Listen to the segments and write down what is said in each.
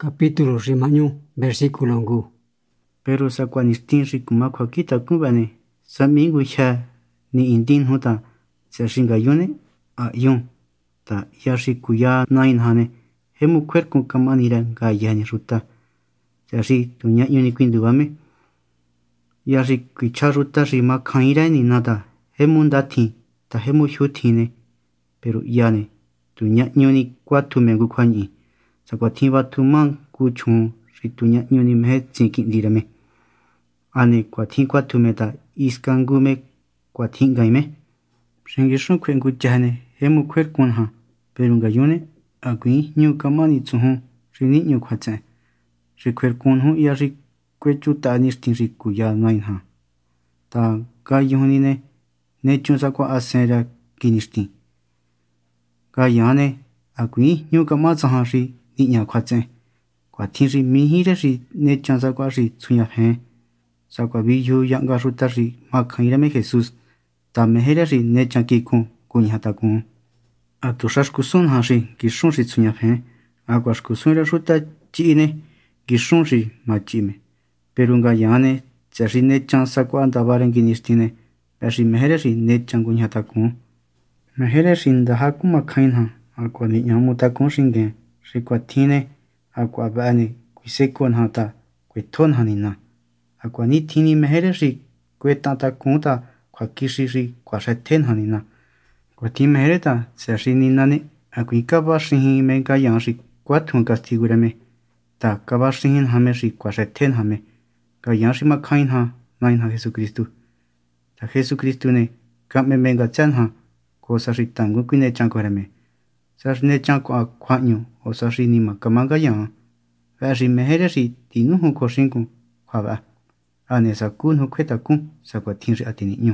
capítulo rimañu, versículo ngu. Pero sa kwanistin rikuma kwakita kumbane, sa mingu ya ni indin huta, sa shingayune a yun, ta ya shikuya nain hane, hemu kwerkun kamanira nga yani ruta, sa shi tunya yuni kwindubame, ya shikucha ruta rima kaira ni nata, hemu ndatin, ta hemu hyutine, pero yane, tunya yuni kwatu mengu kwanyi, sa kwatin batu man kuchun, shi tunya yuni mehe tsinkindirame. Ane kwatin kwatu meta iskangume kwatin gaime. Shingishun kwengu jahane hemu kwerkun ha, pero ngayune agui nyu kamani tsuhun rini nyu kwatsen. Shi kwerkun hu ya shi kwechu ta nishtin shi kuya nain ha. Ta gayunine ne chunsa kwa asera kinishtin. Gayane agui nyu kamatsahan shi niña kwatsen. Kwatin shi mihire shi ne chunsa kwa shi tsunya hen. Sa kwa biyu yanga ruta shi makairame Jesús, ta mejere shi ne chanki kun kuñata kun. A tu shashkusun ha shi kishun shi tsunya fen, a kwa shkusun ra ruta chiine kishun shi machime. Pero nga yane, tsa shi ne chan sa kwa andabaren kinishtine, a shi mejere shi ne chan kuñata kun. Mejere shi ndaha kumakain ha, a kwa ni nyamuta kun shingen, shi kwa tine, a kwa baane kuisekon ha ta, kweton ha nina. Akwa ni tini mejere shi kwe tata kunta kwa kishi shi kwa sheten hanina. Kwa ti mejere ta tsa shi ninane akwi kaba shihin me gayan shi kwa tun kastigurame. Ta kaba shihin hame shi kwa sheten hame. Gayan shi makain ha nain ha Jesucristo. Ta Jesucristo ne kame menga chan ha ko sa shi tangu kwine chan korame. Sa shi ne chan kwa kwa nyu o sa shi nima kama gayan. Va shi mejere shi tinu hu ko shinku kwa ba. Ane sa kun hu kweta kun sa kwa tinri atini nyu.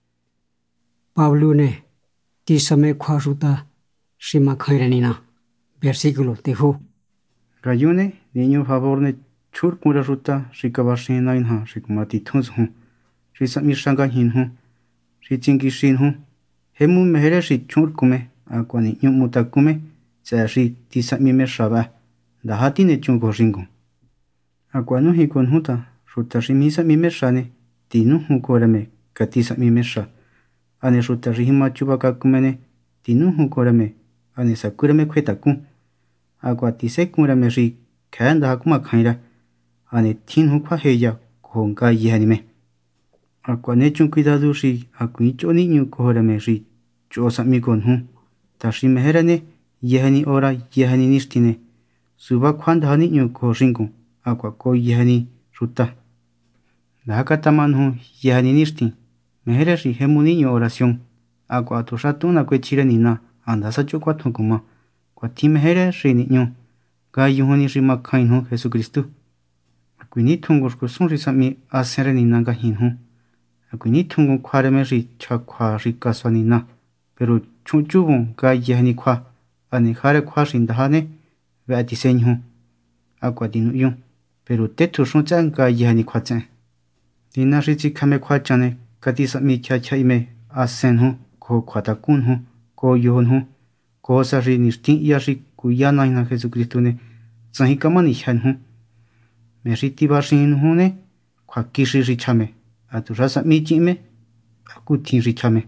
Pablo ne tisame kwa ruta shima kairanina. Versículo tejo. Gayune niño favor ne chur kura ruta shikaba shin nain ha shikumati tuns hu. Shisami shanga hin hu. Shichingi shin hu. Hemu mehere shi chur kume akwa ni nyu muta kume sa shi tisami me shaba. Dahati ne chung ko shingu. Akwa no hi kon huta. Ruta shimisa mi meshane, tinu hukorame, katisa mi mesha. Ane ruta rihima chubaka kumene, tinu hukorame, ane sakurame kweta kun. Agua tise kurame ri, kanda hakuma kaira, ane tin hukwa heya, kohonga yehanime. Agua nechun cuidado ri, akuicho niño kohorame ri, chosa mi kon hun. Tashi meherane, yehani ora, yehani nishtine. Suba kwanda niño kohoshinko, agua ko yehani ruta. La cataman hu yahani nishtin, mejere shi hemu niño oración, agua tu ratuna kwe chirenina, anda sa chukwa tukuma, kwa ti mejere shi niño, ga yuhuni shi makain hu Jesucristo. Akwini tungur kusun shi sami aserenina ga hin hu, akwini tungun kwareme shi chakwa shi kaswanina, pero chunchubun ga yahani kwa, ane jare kwa shi ndahane, ve atiseñ hu, agua dinu yun, pero tetu shun chan ga yahani kwa chen. Dina richi kame kwa chane, katisa mi cha cha ime asen hu, ko kwata kun hu, ko yohon hu, ko sa ri nishtin iya ri kuya naina Jesucristo ne, zahi kama ni han hu. Me riti ba shin hu ne, kwa kishi ri chame, atu rasa mi chi ime, aku tin ri chame.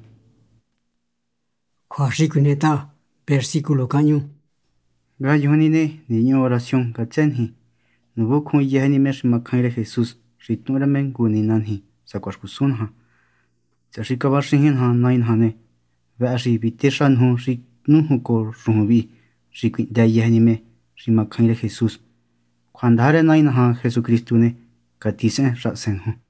Kwa rikuneta, versículo caño. Ga yohoni ne, niño oración ka chen hi, nubo kun yehani mesh makaire Jesús. Ritnura mengu ni nanhi, sa kwa shkusun ha. Sa shikaba shihin ha nain hane. Va shi biteshan hu shik nuhu ko ruhubi. Shikwin da yehanime, shimakaire Jesús. Kwandare nain ha Jesucristo ne, katisen ratsen hu.